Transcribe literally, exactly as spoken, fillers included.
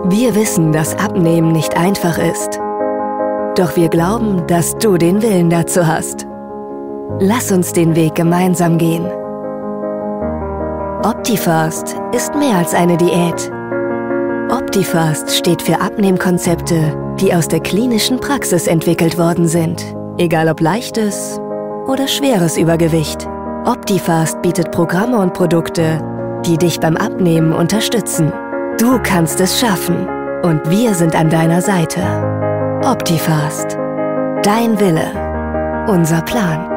Wir wissen, dass Abnehmen nicht einfach ist. Doch wir glauben, dass du den Willen dazu hast. Lass uns den Weg gemeinsam gehen. Optifast ist mehr als eine Diät. Optifast steht für Abnehmkonzepte, die aus der klinischen Praxis entwickelt worden sind. Egal ob leichtes oder schweres Übergewicht. Optifast bietet Programme und Produkte, die dich beim Abnehmen unterstützen. Du kannst es schaffen und wir sind an deiner Seite. Optifast. Dein Wille. Unser Plan.